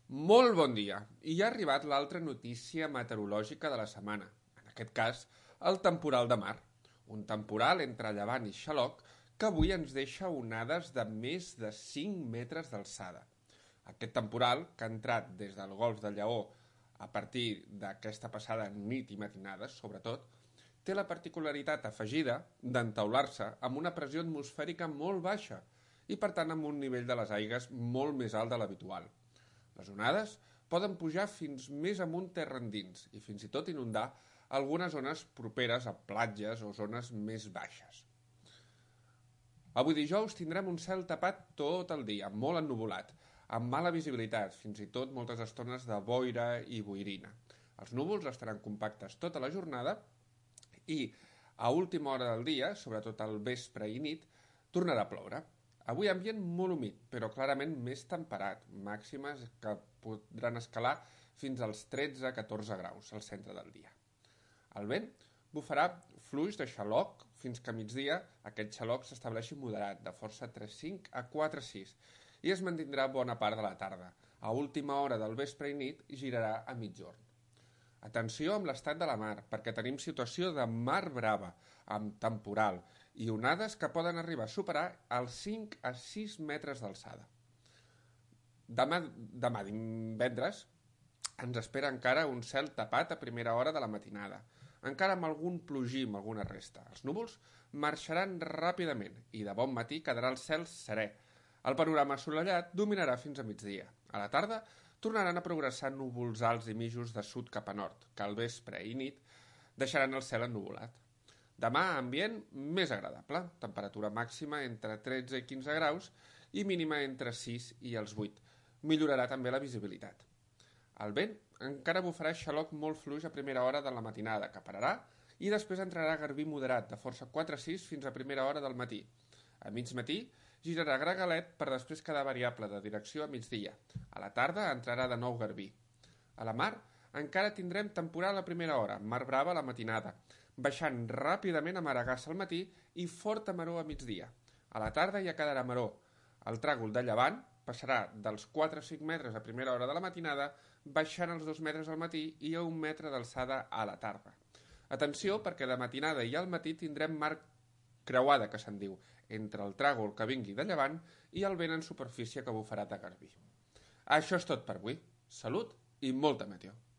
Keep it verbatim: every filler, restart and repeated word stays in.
Molt bon dia! I ha arribat l'altra notícia meteorològica de la setmana, en aquest cas, el temporal de mar. Un temporal entre Llevant i Xaloc que avui ens deixa onades de més de cinc metres d'alçada. Aquest temporal, que ha entrat des del golf de Lleó a partir d'aquesta passada nit i matinades, sobretot, té la particularitat afegida d'entaular-se amb una pressió atmosfèrica molt baixa i, per tant, amb un nivell de les aigues molt més alt de l'habitual. Les onades poden pujar fins més amunt terra endins i fins i tot inundar algunes zones properes a platges o zones més baixes. Avui dijous tindrem un cel tapat tot el dia, molt ennuvolat, amb mala visibilitat, fins i tot moltes estones de boira i boirina. Els núvols estaran compactes tota la jornada i a última hora del dia, sobretot al vespre i nit, tornarà a ploure. Avui ambient molt humit, però clarament més temperat, màximes que podran escalar fins als tretze a catorze graus al centre del dia. El vent bufarà fluix de xaloc fins que a migdia aquest xaloc s'estableixi moderat, de força tres coma cinc a quatre coma sis, i es mantindrà bona part de la tarda. A última hora del vespre i nit girarà a migjorn. Atenció amb l'estat de la mar, perquè tenim situació de mar brava, amb temporal, i onades que poden arribar a superar els cinc a sis metres d'alçada. Demà, demà divendres ens espera encara un cel tapat a primera hora de la matinada, encara amb algun plogí amb alguna resta. Els núvols marxaran ràpidament i de bon matí quedarà el cel serè. El panorama assolellat dominarà fins a migdia. A la tarda tornaran a progressar núvols alts i mitjos de sud cap a nord, que al vespre i nit deixaran el cel ennuvolat. Demà, ambient més agradable, temperatura màxima entre tretze i quinze graus i mínima entre sis i els vuit. Millorarà també la visibilitat. El vent encara bufarà xaloc molt fluix a primera hora de la matinada, que pararà, i després entrarà garbí moderat, de força quatre a sis fins a primera hora del matí. A mig matí girarà gregalet per després quedar variable de direcció a migdia. A la tarda entrarà de nou garbí. A la mar encara tindrem temporal a primera hora, mar brava a la matinada, baixant ràpidament a Maragassa al matí i forta maror a migdia. A la tarda ja quedarà maror. El tràgol de llevant passarà dels quatre a cinc metres a primera hora de la matinada, baixant els dos metres al matí i a un metre d'alçada a la tarda. Atenció, perquè de matinada i al matí tindrem mar creuada, que se'n diu, entre el tràgol que vingui de llevant i el vent en superfície que bufarà de garbí. Això és tot per avui. Salut i molta meteo.